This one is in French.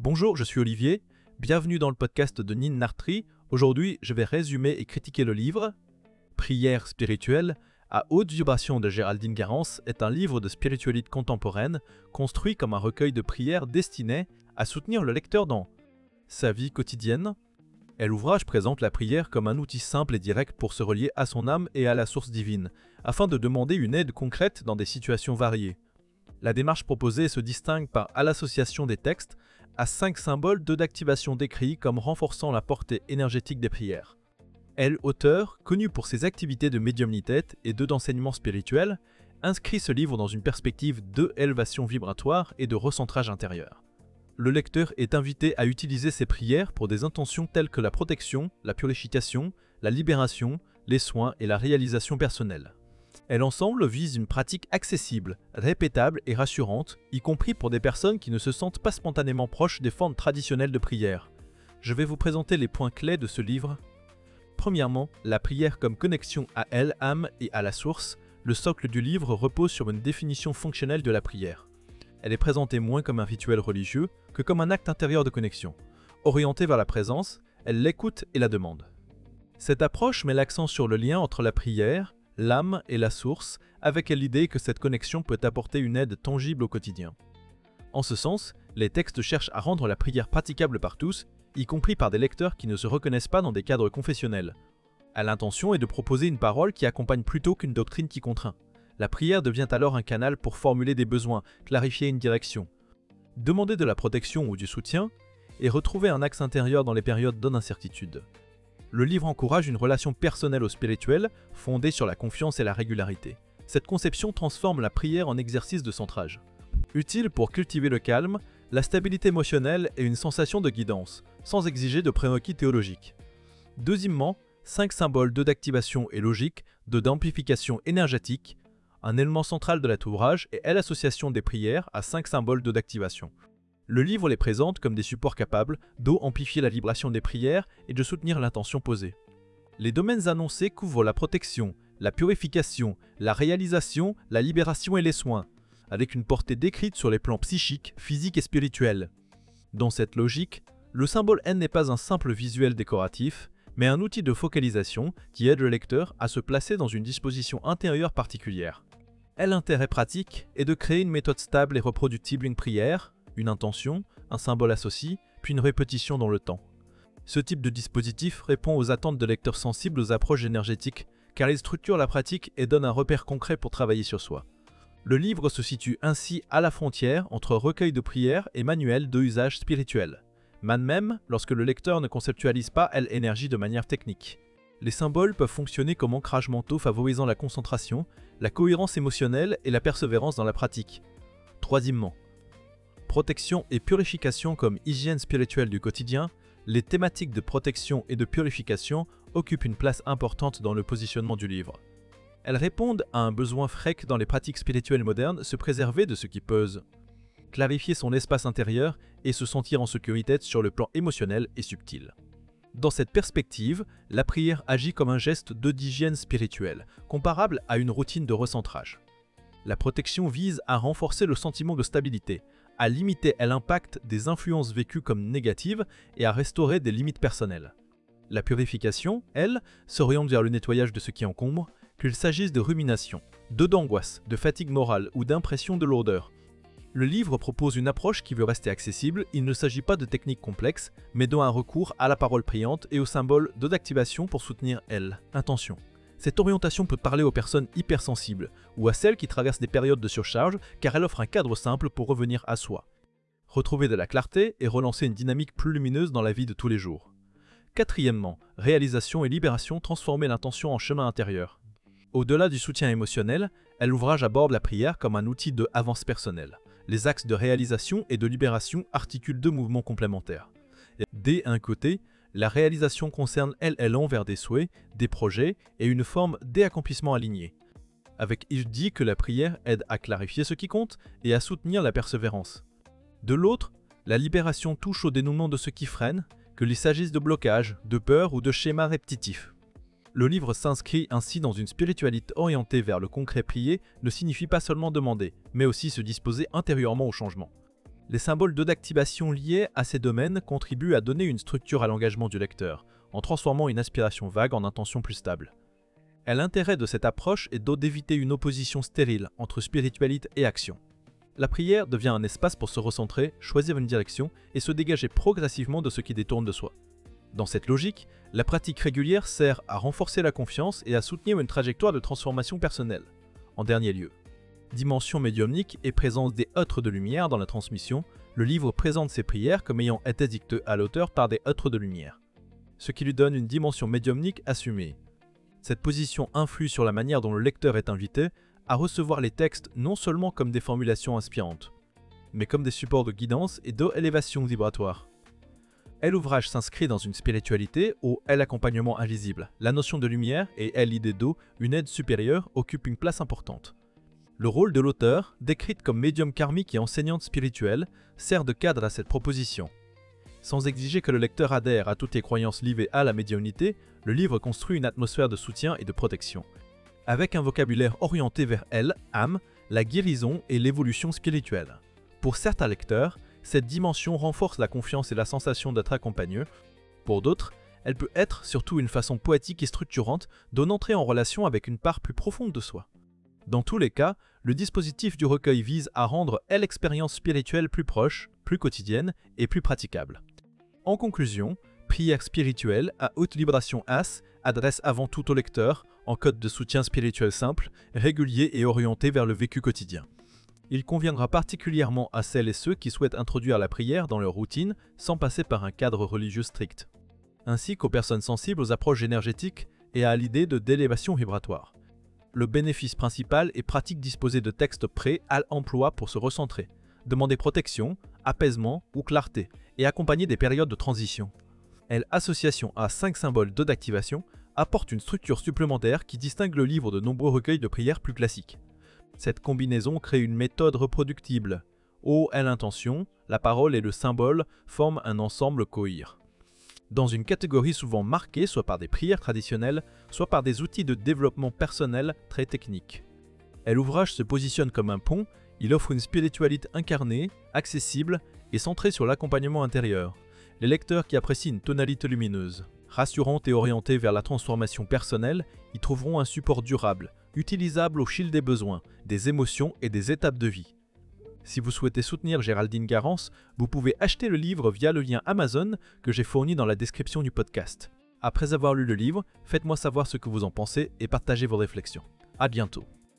Bonjour, je suis Olivier, bienvenue dans le podcast de Nin Nartri. Aujourd'hui, je vais résumer et critiquer le livre Prière spirituelle à haute vibration de Géraldine Garance est un livre de spiritualité contemporaine construit comme un recueil de prières destiné à soutenir le lecteur dans sa vie quotidienne. L'ouvrage présente la prière comme un outil simple et direct pour se relier à son âme et à la source divine, afin de demander une aide concrète dans des situations variées. La démarche proposée se distingue par l'association des textes à 5 symboles, 2 d'activation décrits comme renforçant la portée énergétique des prières. Auteur, connu pour ses activités de médiumnité et d'enseignement spirituel, inscrit ce livre dans une perspective d'élévation vibratoire et de recentrage intérieur. Le lecteur est invité à utiliser ces prières pour des intentions telles que la protection, la purification, la libération, les soins et la réalisation personnelle. L'ensemble vise une pratique accessible, répétable et rassurante, y compris pour des personnes qui ne se sentent pas spontanément proches des formes traditionnelles de prière. Je vais vous présenter les points clés de ce livre. Premièrement, la prière comme connexion à l'âme et à la source. Le socle du livre repose sur une définition fonctionnelle de la prière. Elle est présentée moins comme un rituel religieux que comme un acte intérieur de connexion. Orientée vers la présence, elle l'écoute et la demande. Cette approche met l'accent sur le lien entre la prière, l'âme et la source, avec l'idée que cette connexion peut apporter une aide tangible au quotidien. En ce sens, les textes cherchent à rendre la prière praticable par tous, y compris par des lecteurs qui ne se reconnaissent pas dans des cadres confessionnels. L'intention est de proposer une parole qui accompagne plutôt qu'une doctrine qui contraint. La prière devient alors un canal pour formuler des besoins, clarifier une direction, demander de la protection ou du soutien, et retrouver un axe intérieur dans les périodes d'incertitude. Le livre encourage une relation personnelle au spirituel, fondée sur la confiance et la régularité. Cette conception transforme la prière en exercice de centrage. Utile pour cultiver le calme, la stabilité émotionnelle et une sensation de guidance, sans exiger de prérequis théologiques. Deuxièmement, 5 symboles, 2 d'activation et logique, 2 d'amplification énergétique. Un élément central de cet ouvrage est l'association des prières à 5 symboles, 2 d'activation. Le livre les présente comme des supports capables d'amplifier la vibration des prières et de soutenir l'intention posée. Les domaines annoncés couvrent la protection, la purification, la réalisation, la libération et les soins, avec une portée décrite sur les plans psychiques, physiques et spirituels. Dans cette logique, le symbole N n'est pas un simple visuel décoratif, mais un outil de focalisation qui aide le lecteur à se placer dans une disposition intérieure particulière. L'intérêt pratique est de créer une méthode stable et reproductible, une prière, une intention, un symbole associé, puis une répétition dans le temps. Ce type de dispositif répond aux attentes de lecteurs sensibles aux approches énergétiques, car il structure la pratique et donne un repère concret pour travailler sur soi. Le livre se situe ainsi à la frontière entre recueil de prières et manuel de usage spirituel. Même lorsque le lecteur ne conceptualise pas l'énergie de manière technique. Les symboles peuvent fonctionner comme ancrage mentaux favorisant la concentration, la cohérence émotionnelle et la persévérance dans la pratique. Troisièmement, protection et purification comme hygiène spirituelle du quotidien, les thématiques de protection et de purification occupent une place importante dans le positionnement du livre. Elles répondent à un besoin fréquent dans les pratiques spirituelles modernes, se préserver de ce qui pèse, clarifier son espace intérieur et se sentir en sécurité sur le plan émotionnel et subtil. Dans cette perspective, la prière agit comme un geste d'hygiène spirituelle, comparable à une routine de recentrage. La protection vise à renforcer le sentiment de stabilité, à limiter l'impact des influences vécues comme négatives et à restaurer des limites personnelles. La purification, elle, s'oriente vers le nettoyage de ce qui encombre, qu'il s'agisse de rumination, d'angoisse, de fatigue morale ou d'impression de lourdeur. Le livre propose une approche qui veut rester accessible, il ne s'agit pas de techniques complexes, mais d'un recours à la parole priante et au symbole d'activation pour soutenir l'intention. Cette orientation peut parler aux personnes hypersensibles ou à celles qui traversent des périodes de surcharge car elle offre un cadre simple pour revenir à soi. Retrouver de la clarté et relancer une dynamique plus lumineuse dans la vie de tous les jours. Quatrièmement, réalisation et libération, transformer l'intention en chemin intérieur. Au-delà du soutien émotionnel, l'ouvrage aborde la prière comme un outil de avance personnelle. Les axes de réalisation et de libération articulent 2 mouvements complémentaires. D'un côté, la réalisation concerne allant vers des souhaits, des projets et une forme d'accomplissement aligné. Il dit que la prière aide à clarifier ce qui compte et à soutenir la persévérance. De l'autre, la libération touche au dénouement de ce qui freine, qu'il s'agisse de blocages, de peurs ou de schémas répétitifs. Le livre s'inscrit ainsi dans une spiritualité orientée vers le concret. Prier ne signifie pas seulement demander, mais aussi se disposer intérieurement au changement. Les symboles d'activation liés à ces domaines contribuent à donner une structure à l'engagement du lecteur, en transformant une aspiration vague en intention plus stable. Et l'intérêt de cette approche est d'éviter une opposition stérile entre spiritualité et action. La prière devient un espace pour se recentrer, choisir une direction et se dégager progressivement de ce qui détourne de soi. Dans cette logique, la pratique régulière sert à renforcer la confiance et à soutenir une trajectoire de transformation personnelle. En dernier lieu, dimension médiumnique et présence des êtres de lumière dans la transmission, le livre présente ses prières comme ayant été dictées à l'auteur par des êtres de lumière, ce qui lui donne une dimension médiumnique assumée. Cette position influe sur la manière dont le lecteur est invité à recevoir les textes non seulement comme des formulations inspirantes, mais comme des supports de guidance et d'élévation vibratoire. L'ouvrage s'inscrit dans une spiritualité où l'accompagnement invisible, la notion de lumière et l'idée d'eau, une aide supérieure, occupent une place importante. Le rôle de l'auteur, décrite comme médium karmique et enseignante spirituelle, sert de cadre à cette proposition. Sans exiger que le lecteur adhère à toutes les croyances liées à la médiumnité, le livre construit une atmosphère de soutien et de protection, avec un vocabulaire orienté vers l'âme, la guérison et l'évolution spirituelle. Pour certains lecteurs, cette dimension renforce la confiance et la sensation d'être accompagné. Pour d'autres, elle peut être surtout une façon poétique et structurante d'entrer en relation avec une part plus profonde de soi. Dans tous les cas, le dispositif du recueil vise à rendre l'expérience spirituelle plus proche, plus quotidienne et plus praticable. En conclusion, Prière spirituelle à haute vibration As adresse avant tout au lecteur, en code de soutien spirituel simple, régulier et orienté vers le vécu quotidien. Il conviendra particulièrement à celles et ceux qui souhaitent introduire la prière dans leur routine sans passer par un cadre religieux strict, ainsi qu'aux personnes sensibles aux approches énergétiques et à l'idée d'élévation vibratoire. Le bénéfice principal est pratique disposer de textes prêts à l'emploi pour se recentrer, demander protection, apaisement ou clarté et accompagner des périodes de transition. L'association à 5 symboles d'activation apporte une structure supplémentaire qui distingue le livre de nombreux recueils de prières plus classiques. Cette combinaison crée une méthode reproductible. L'intention, la parole et le symbole forment un ensemble cohérent. Dans une catégorie souvent marquée soit par des prières traditionnelles, soit par des outils de développement personnel très techniques. L'ouvrage se positionne comme un pont, il offre une spiritualité incarnée, accessible et centrée sur l'accompagnement intérieur. Les lecteurs qui apprécient une tonalité lumineuse, rassurante et orientée vers la transformation personnelle, y trouveront un support durable, utilisable au fil des besoins, des émotions et des étapes de vie. Si vous souhaitez soutenir Géraldine Garance, vous pouvez acheter le livre via le lien Amazon que j'ai fourni dans la description du podcast. Après avoir lu le livre, faites-moi savoir ce que vous en pensez et partagez vos réflexions. À bientôt.